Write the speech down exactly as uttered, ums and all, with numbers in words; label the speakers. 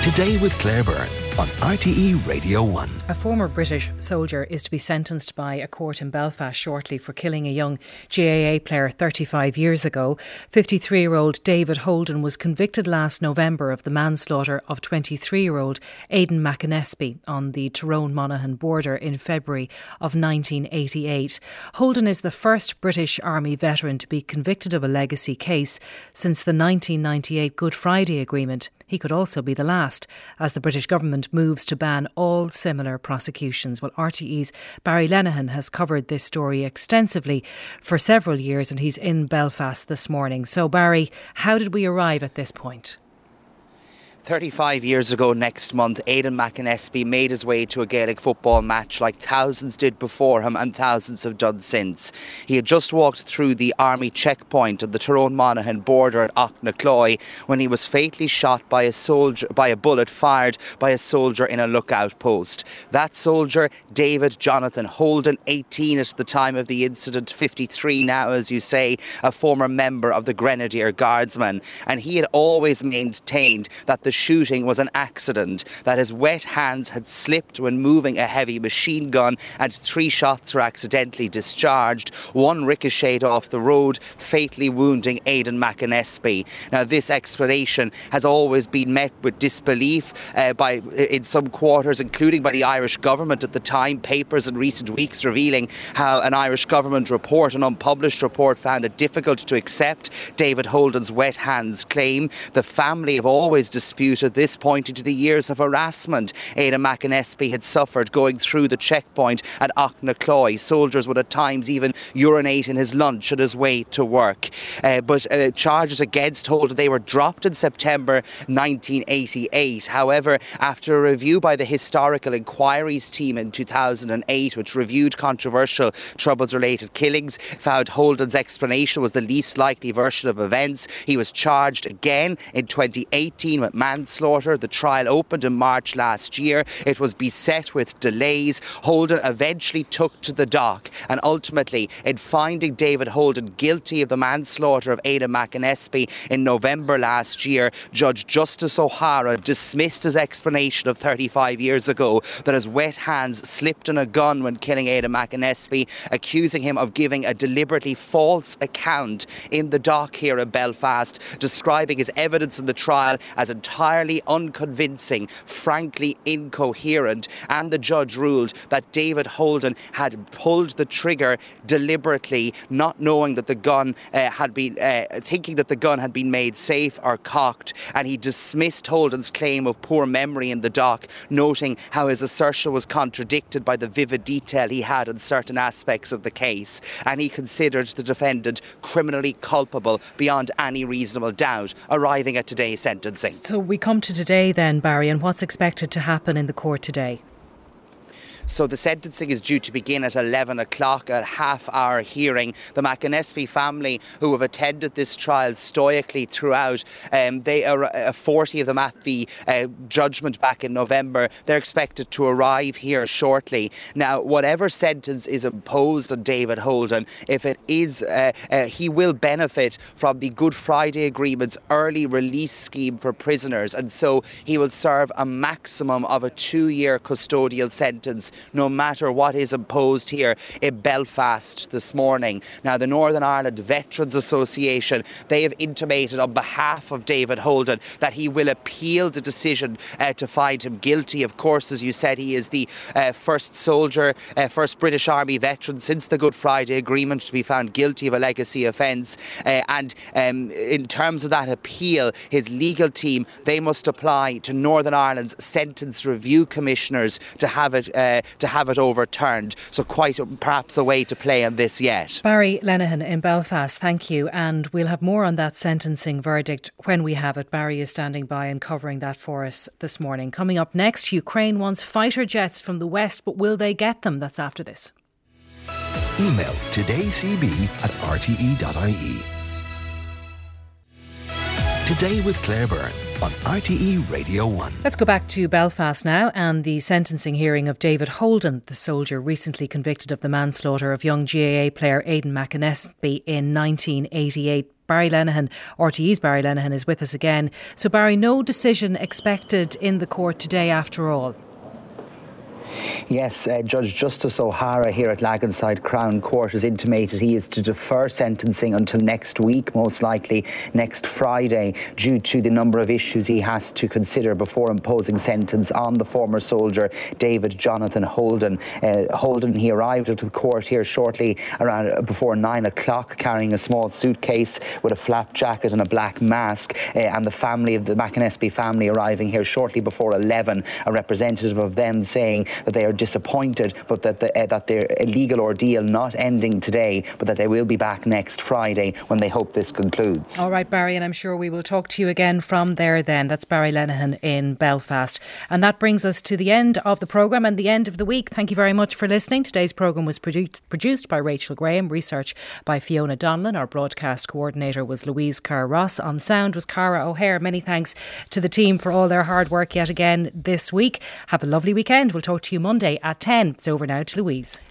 Speaker 1: Today with Claire Byrne on R T E Radio one.
Speaker 2: A former British soldier is to be sentenced by a court in Belfast shortly for killing a young G A A player thirty-five years ago. fifty-three-year-old David Holden was convicted last November of the manslaughter of twenty-three-year-old Aidan McAnespie on the Tyrone-Monaghan border in February of nineteen eighty-eight. Holden is the first British Army veteran to be convicted of a legacy case since the nineteen ninety-eight Good Friday Agreement. He could also be the last, as the British government moves to ban all similar prosecutions. Well, R T E's Barry Lenihan has covered this story extensively for several years, and he's in Belfast this morning. So, Barry, how did we arrive at this point?
Speaker 3: thirty-five years ago next month, Aidan McAnespie made his way to a Gaelic football match like thousands did before him and thousands have done since. He had just walked through the army checkpoint at the Tyrone-Monaghan border at Auchnacloy when he was fatally shot by a soldier, by a bullet fired by a soldier in a lookout post. That soldier, David Jonathan Holden, eighteen at the time of the incident, fifty-three now, as you say, a former member of the Grenadier Guardsmen. And he had always maintained that the shooting was an accident, that his wet hands had slipped when moving a heavy machine gun and three shots were accidentally discharged. One ricocheted off the road, fatally wounding Aidan McAnespie. Now, this explanation has always been met with disbelief uh, by in some quarters, including by the Irish government at the time. Papers in recent weeks revealing how an Irish government report, an unpublished report, found it difficult to accept David Holden's wet hands claim. The family have always disputed this, pointing to the years of harassment Aidan McAnespie had suffered going through the checkpoint at Auchnacloy. Soldiers would at times even urinate in his lunch on his way to work. Uh, but uh, charges against Holden, they were dropped in September nineteen eighty-eight. However, after a review by the Historical Inquiries team in two thousand eight, which reviewed controversial Troubles-related killings, found Holden's explanation was the least likely version of events. He was charged again in twenty eighteen with manslaughter. The trial opened in March last year. It was beset with delays. Holden eventually took to the dock, and ultimately, in finding David Holden guilty of the manslaughter of Aidan McAnespie in November last year, Judge Justice O'Hara dismissed his explanation of thirty-five years ago that his wet hands slipped on a gun when killing Aidan McAnespie, accusing him of giving a deliberately false account in the dock here in Belfast, describing his evidence in the trial as entirely unconvincing, frankly incoherent, and the judge ruled that David Holden had pulled the trigger deliberately, not knowing that the gun uh, had been, uh, thinking that the gun had been made safe or cocked, and he dismissed Holden's claim of poor memory in the dock, noting how his assertion was contradicted by the vivid detail he had in certain aspects of the case, and he considered the defendant criminally culpable beyond any reasonable doubt, arriving at today's sentencing.
Speaker 2: So we come to today then, Barry, and what's expected to happen in the court today?
Speaker 3: So the sentencing is due to begin at eleven o'clock, a half-hour hearing. The McAnespie family, who have attended this trial stoically throughout, um, they are uh, forty of them at the uh, judgment back in November. They're expected to arrive here shortly. Now, whatever sentence is imposed on David Holden, if it is, uh, uh, he will benefit from the Good Friday Agreement's early release scheme for prisoners, and so he will serve a maximum of a two-year custodial sentence, no matter what is imposed here in Belfast this morning. Now, the Northern Ireland Veterans Association, they have intimated on behalf of David Holden that he will appeal the decision uh, to find him guilty. Of course, as you said, he is the uh, first soldier, uh, first British Army veteran since the Good Friday Agreement to be found guilty of a legacy offence. Uh, and um, in terms of that appeal, his legal team, they must apply to Northern Ireland's Sentence Review Commissioners to have it uh, to have it overturned. So quite a, perhaps a way to play on this yet.
Speaker 2: Barry Lenihan in Belfast, thank you. And we'll have more on that sentencing verdict when we have it. Barry is standing by and covering that for us this morning. Coming up next, Ukraine wants fighter jets from the West, but will they get them? That's after this.
Speaker 1: Email todaycb at r t e dot i e. Today with Claire Byrne on R T E Radio one.
Speaker 2: Let's go back to Belfast now and the sentencing hearing of David Holden, the soldier recently convicted of the manslaughter of young G A A player Aidan McAnespie in nineteen eighty-eight. Barry Lenihan, R T E's Barry Lenihan, is with us again. So Barry, no decision expected in the court today after all?
Speaker 3: Yes, uh, Judge Justice O'Hara here at Laganside Crown Court has intimated he is to defer sentencing until next week, most likely next Friday, due to the number of issues he has to consider before imposing sentence on the former soldier David Jonathan Holden. Uh, Holden, he arrived at the court here shortly around uh, before nine o'clock, carrying a small suitcase with a flap jacket and a black mask, uh, and the family of the McAnespie family arriving here shortly before eleven, a representative of them saying that they are disappointed, but that the, uh, that their illegal ordeal not ending today, but that they will be back next Friday when they hope this concludes.
Speaker 2: All right, Barry, and I'm sure we will talk to you again from there then. That's Barry Lenihan in Belfast. And that brings us to the end of the programme and the end of the week. Thank you very much for listening. Today's programme was produ- produced by Rachel Graham, research by Fiona Donlan. Our broadcast coordinator was Louise Carr-Ross. On sound was Cara O'Hare. Many thanks to the team for all their hard work yet again this week. Have a lovely weekend. We'll talk to you Monday at ten. It's over now to Louise.